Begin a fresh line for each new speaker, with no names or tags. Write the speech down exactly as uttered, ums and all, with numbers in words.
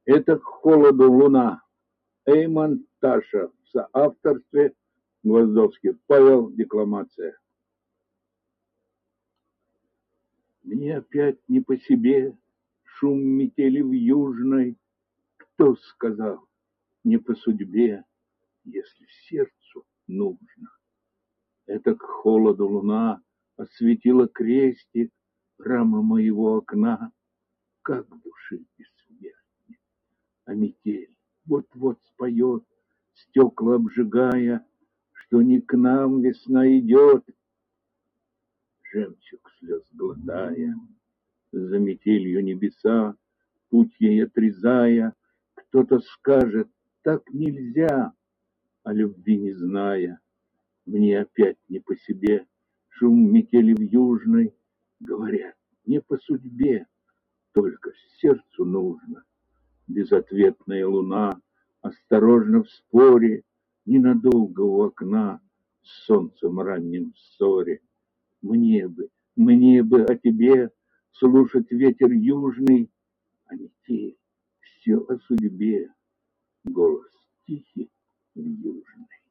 Это к холоду луна. Эймон Таша в соавторстве Гвоздовский. Павел, декламация. Мне опять не по себе шум метели в южной. Кто сказал, не по судьбе, если сердцу нужно? Это к холоду луна осветила крестик рама моего окна. Как души бессмертны, а метель вот-вот споет, стекла обжигая, что не к нам весна идет. Жемчуг слез глотая, за метелью небеса, путь ей отрезая, кто-то скажет, так нельзя, а любви не зная. Мне опять не по себе шум метели в южной. Говорят, не по судьбе, только сердцу нужно. Безответная луна осторожно в споре, ненадолго у окна, с солнцем ранним в ссоре. Мне бы, мне бы о тебе слушать ветер южный, а метель все о судьбе, голос тихий в южной.